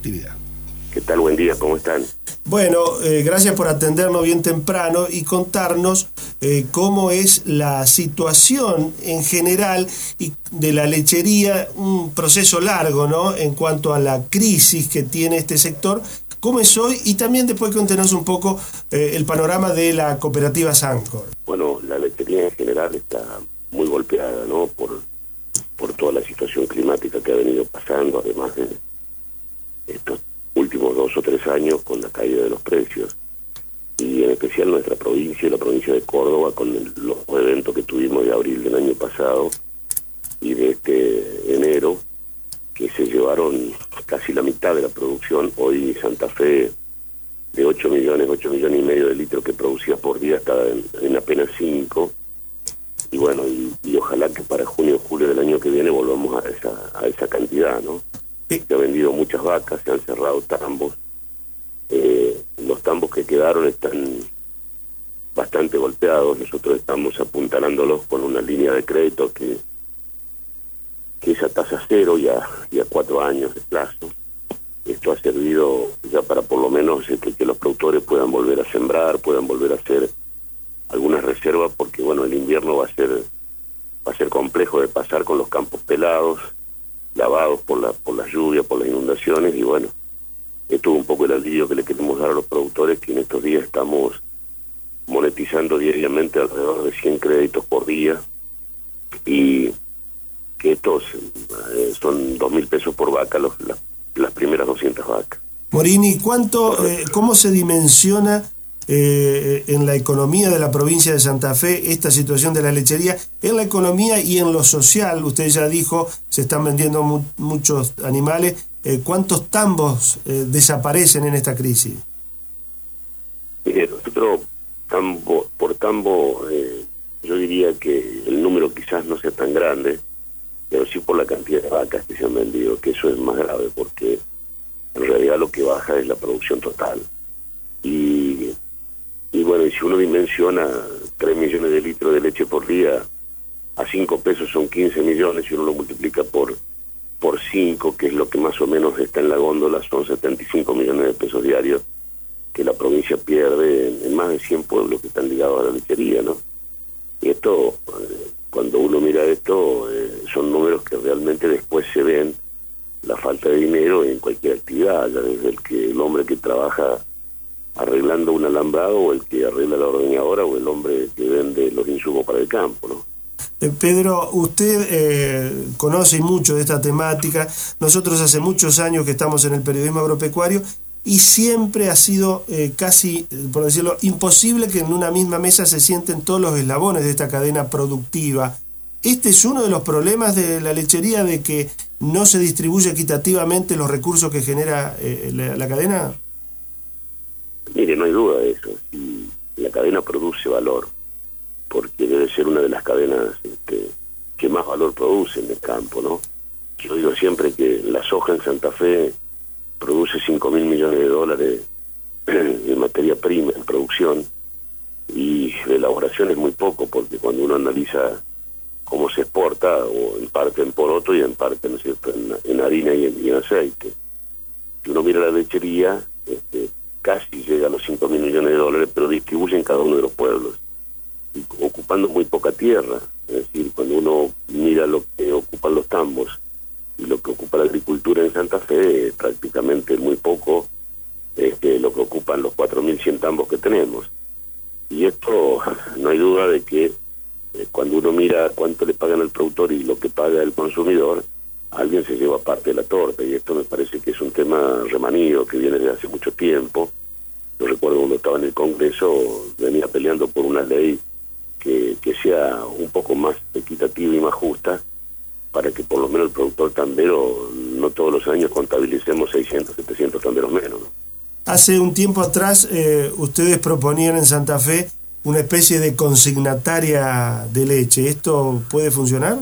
actividad. ¿Qué tal? Buen día, ¿cómo están? Bueno, gracias por atendernos bien temprano y contarnos cómo es la situación en general y de la lechería, un proceso largo, ¿no?, en cuanto a la crisis que tiene este sector, cómo es hoy, y también después contenos un poco el panorama de la cooperativa Sancor. Bueno, la lechería en general está muy golpeada, ¿no?, por toda la situación climática que ha venido pasando, además de estos últimos 2 o 3 años con la caída de los precios, y en especial nuestra provincia y la provincia de Córdoba con los eventos que tuvimos de abril del año pasado y de este enero, que se llevaron casi la mitad de la producción. Hoy Santa Fe, de 8 millones y medio de litros que producía por día, está en apenas 5, y bueno, y ojalá que para junio o julio del año que viene volvamos a esa cantidad, ¿no? Se han vendido muchas vacas, se han cerrado tambos. Los tambos que quedaron están bastante golpeados. Nosotros estamos apuntalándolos con una línea de crédito que es a tasa cero y a 4 años de plazo. Esto ha servido ya para por lo menos que los productores puedan volver a sembrar, puedan volver a hacer algunas reservas, porque bueno, el invierno va a ser complejo de pasar con los campos pelados, lavados por las lluvias, por las inundaciones, y bueno, esto es un poco el alivio que le queremos dar a los productores, que en estos días estamos monetizando diariamente alrededor de 100 créditos por día, y que estos son 2.000 pesos por vaca, las primeras 200 vacas. Morini, ¿cómo se dimensiona en la economía de la provincia de Santa Fe esta situación de la lechería, en la economía y en lo social? Usted ya dijo, se están vendiendo muchos animales. ¿Cuántos tambos desaparecen en esta crisis? Nosotros, por tambo, yo diría que el número quizás no sea tan grande, pero sí por la cantidad de vacas que se han vendido, que eso es más grave, porque en realidad lo que baja es la producción total. Y bueno, y si uno dimensiona 3 millones de litros de leche por día, a 5 pesos son 15 millones, si uno lo multiplica por 5, que es lo que más o menos está en la góndola, son 75 millones de pesos diarios que la provincia pierde en más de 100 pueblos que están ligados a la lechería, ¿no? Y esto, cuando uno mira esto, son números que realmente después se ven la falta de dinero en cualquier actividad, ya desde el hombre que trabaja arreglando un alambrado, o el que arregla la ordeñadora, o el hombre que vende los insumos para el campo, ¿no? Pedro, usted conoce mucho de esta temática. Nosotros hace muchos años que estamos en el periodismo agropecuario y siempre ha sido casi, por decirlo, imposible que en una misma mesa se sienten todos los eslabones de esta cadena productiva. ¿Este es uno de los problemas de la lechería, de que no se distribuye equitativamente los recursos que genera la cadena? Mire, no hay duda de eso. Si la cadena produce valor, porque debe ser una de las cadenas que más valor produce en el campo, ¿no? Yo digo siempre que la soja en Santa Fe produce 5.000 millones de dólares en materia prima, en producción, y de elaboración es muy poco, porque cuando uno analiza cómo se exporta, o en parte en poroto y en parte, ¿no es cierto?, en harina y en aceite. Si uno mira la lechería, casi llega a los 5.000 millones de dólares, pero distribuye en cada uno de los pueblos, y ocupando muy poca tierra. Es decir, cuando uno mira lo que ocupan los tambos y lo que ocupa la agricultura en Santa Fe, prácticamente muy poco lo que ocupan los 4.100 tambos que tenemos. Y esto, no hay duda de que cuando uno mira cuánto le pagan al productor y lo que paga el consumidor, alguien se lleva parte de la torta, y esto me parece que es un tema remanido que viene desde hace mucho tiempo. Yo recuerdo cuando estaba en el Congreso, venía peleando por una ley que sea un poco más equitativa y más justa, para que por lo menos el productor tambero no todos los años contabilicemos 600, 700 tamberos menos, ¿no? Hace un tiempo atrás ustedes proponían en Santa Fe una especie de consignataria de leche. ¿Esto puede funcionar?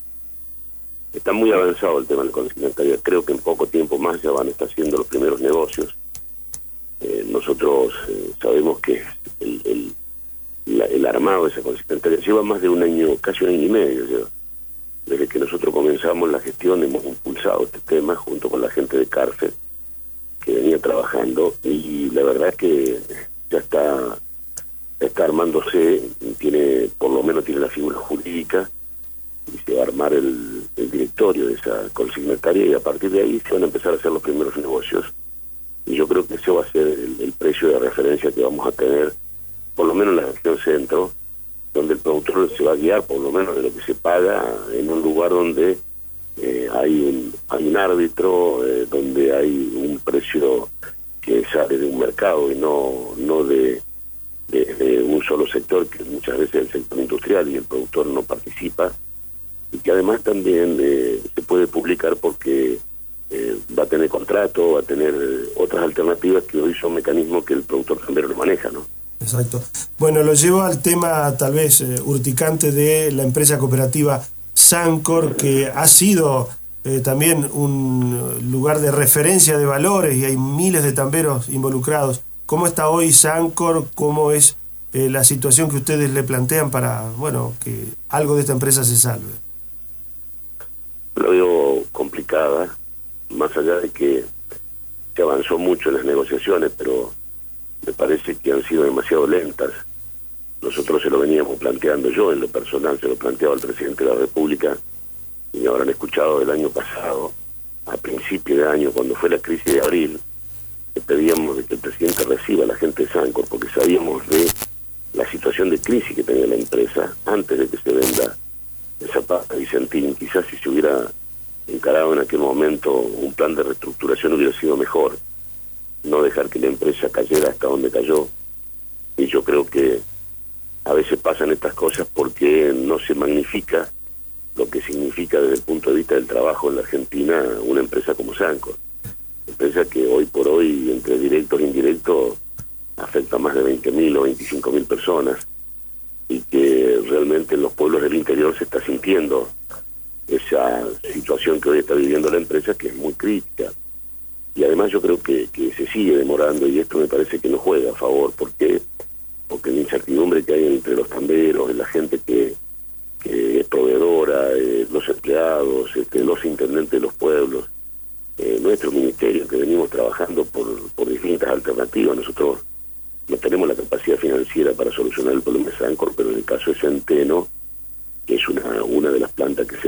Está muy avanzado el tema de la consignataria. Creo que en poco tiempo más ya van a estar haciendo los primeros negocios. Nosotros sabemos que el armado de esa consignataria lleva más de un año, casi un año y medio ya. Desde que nosotros comenzamos la gestión hemos impulsado este tema junto con la gente de Cárcel, trabajando, y la verdad es que ya está armándose, por lo menos tiene la figura jurídica, y se va a armar el directorio de esa consignataria, y a partir de ahí se van a empezar a hacer los primeros negocios, y yo creo que ese va a ser el precio de referencia que vamos a tener, por lo menos en la región centro, donde el productor se va a guiar por lo menos de lo que se paga en un lugar donde hay un árbitro, donde hay un precio que sale de un mercado y no de un solo sector, que muchas veces es el sector industrial y el productor no participa, y que además también se puede publicar porque va a tener contrato, va a tener otras alternativas que hoy son mecanismos que el productor también lo maneja, ¿no? Exacto. Bueno, lo llevo al tema tal vez urticante de la empresa cooperativa Sancor, que ha sido también un lugar de referencia de valores y hay miles de tamberos involucrados. ¿Cómo está hoy Sancor? ¿Cómo es la situación que ustedes le plantean para, bueno, que algo de esta empresa se salve? Lo veo complicada, más allá de que se avanzó mucho en las negociaciones, pero me parece que han sido demasiado lentas. Nosotros se lo veníamos planteando, yo en lo personal se lo planteaba al presidente de la República, y me habrán escuchado el año pasado, a principio de año, cuando fue la crisis de abril, que pedíamos de que el presidente reciba a la gente de Sancor, porque sabíamos de la situación de crisis que tenía la empresa antes de que se venda esa pasta Vicentín. Quizás si se hubiera encarado en aquel momento un plan de reestructuración hubiera sido mejor, no dejar que la empresa cayera hasta donde cayó. Y yo creo que a veces pasan estas cosas porque no se magnifica lo que significa desde el punto de vista del trabajo en la Argentina una empresa como Sancor, empresa que hoy por hoy, entre directos e indirectos, afecta a más de 20.000 o 25.000 personas, y que realmente en los pueblos del interior se está sintiendo esa situación que hoy está viviendo la empresa, que es muy crítica. Y además yo creo que se sigue demorando, y esto me parece que no juega a favor. ¿Por qué? Porque la incertidumbre que hay entre los tamberos, la gente que es proveedora, los empleados, los intendentes de los pueblos, nuestro ministerio, que venimos trabajando por distintas alternativas. Nosotros no tenemos la capacidad financiera para solucionar el problema de Sancor, pero en el caso de Centeno, que es una de las plantas que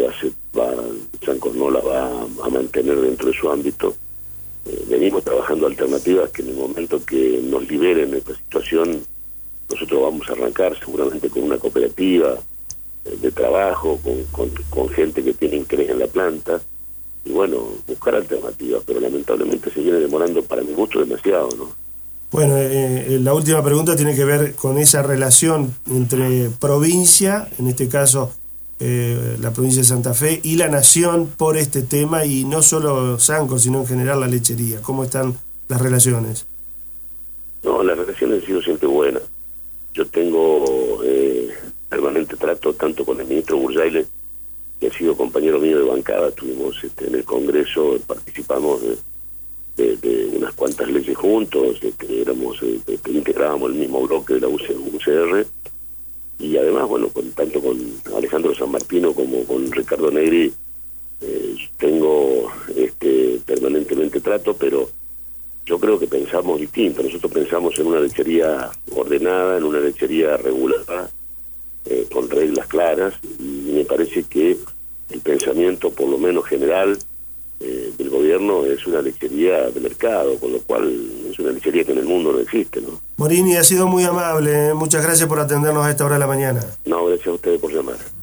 Sancor no la va a mantener dentro de su ámbito, venimos trabajando alternativas que en el momento que nos liberen de esta situación, nosotros vamos a arrancar seguramente con una cooperativa de trabajo, con gente que tiene interés en la planta, y bueno, buscar alternativas, pero lamentablemente se viene demorando, para mi gusto, demasiado, ¿no? Bueno, la última pregunta tiene que ver con esa relación entre provincia, en este caso la provincia de Santa Fe, y la nación por este tema, y no solo Sancor, sino en general la lechería. ¿Cómo están las relaciones? No, las relaciones han sido siempre buenas. Yo tengo permanente trato tanto con el ministro Burjaile, que ha sido compañero mío de bancada. Estuvimos en el Congreso, participamos de unas cuantas leyes juntos, integrábamos el mismo bloque de la UCR, y además, bueno, tanto con Alejandro San Martino como con Ricardo Negri tengo permanentemente trato, pero yo creo que pensamos distinto. Nosotros pensamos en una lechería ordenada, en una lechería regulada, con reglas claras, y me parece que el pensamiento, por lo menos general, del gobierno es una lechería de mercado, con lo cual es una lechería que en el mundo no existe, ¿no? Morini, ha sido muy amable, muchas gracias por atendernos a esta hora de la mañana. No, gracias a ustedes por llamar.